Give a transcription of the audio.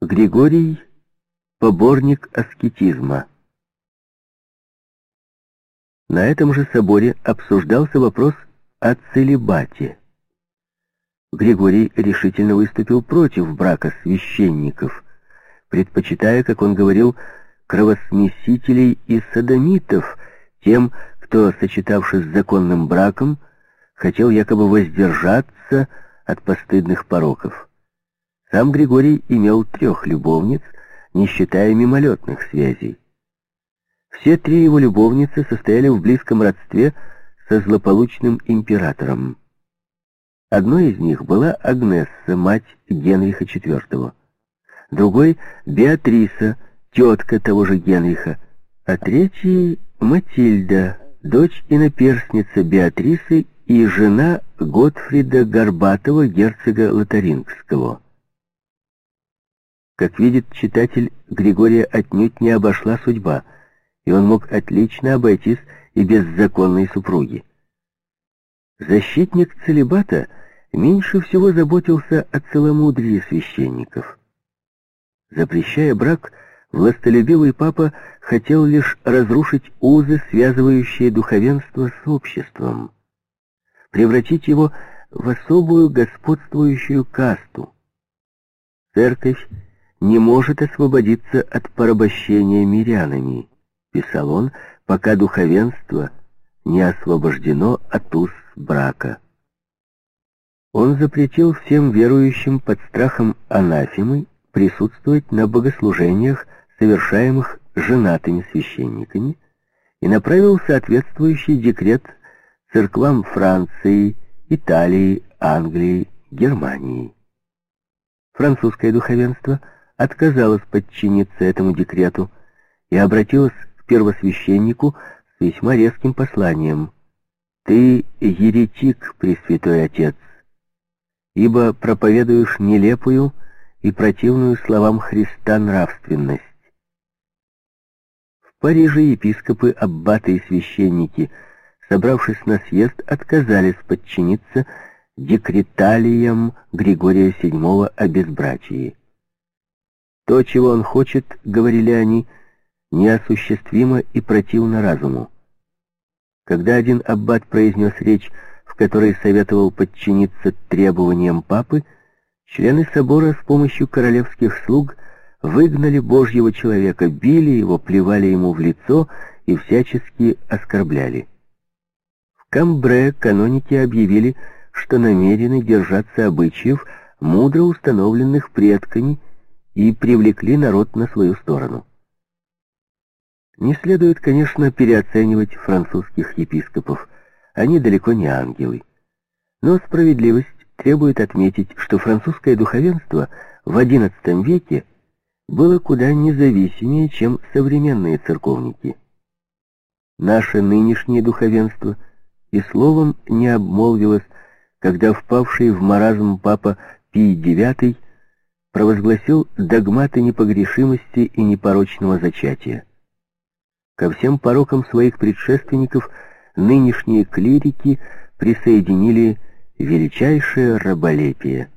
Григорий — поборник аскетизма. На этом же соборе обсуждался вопрос о целибате. Григорий решительно выступил против брака священников, предпочитая, как он говорил, кровосмесителей и содомитов тем, кто, сочетавшись с законным браком, хотел якобы воздержаться от постыдных пороков. Сам Григорий имел 3 любовниц, не считая мимолетных связей. Все 3 его любовницы состояли в близком родстве со злополучным императором. Одной из них была Агнесса, мать Генриха IV. Другой — Беатриса, тетка того же Генриха, а третьей — Матильда, дочь и наперсница Беатрисы и жена Готфрида Горбатого, герцога Лотарингского. Как видит читатель, Григория отнюдь не обошла судьба, и он мог отлично обойтись и без законной супруги. Защитник целибата меньше всего заботился о целомудрии священников. Запрещая брак, властолюбивый папа хотел лишь разрушить узы, связывающие духовенство с обществом, превратить его в особую господствующую касту. Церковь не может освободиться от порабощения мирянами, писал он, пока духовенство не освобождено от уз брака. Он запретил всем верующим под страхом анафемы присутствовать на богослужениях, совершаемых женатыми священниками, и направил соответствующий декрет церквам Франции, Италии, Англии, Германии. Французское духовенство отказалось подчиниться этому декрету и обратилось к первосвященнику с весьма резким посланием: «Ты еретик, Пресвятой Отец, ибо проповедуешь нелепую и противную словам Христа нравственность». В Париже епископы, аббаты и священники, собравшись на съезд, отказались подчиниться декреталиям Григория VII о безбрачии. «То, чего он хочет, — говорили они, — неосуществимо и противно разуму». Когда один аббат произнес речь, в которой советовал подчиниться требованиям папы, члены собора с помощью королевских слуг выгнали Божьего человека, били его, плевали ему в лицо и всячески оскорбляли. В Камбре каноники объявили, что намерены держаться обычаев, мудро установленных предками, и привлекли народ на свою сторону. Не следует, конечно, переоценивать французских епископов, они далеко не ангелы. Но справедливость требует отметить, что французское духовенство в XI веке было куда независимее, чем современные церковники. Наше нынешнее духовенство и словом не обмолвилось, когда впавший в маразм папа Пий IX провозгласил догматы непогрешимости и непорочного зачатия. Ко всем порокам своих предшественников нынешние клирики присоединили величайшее раболепие.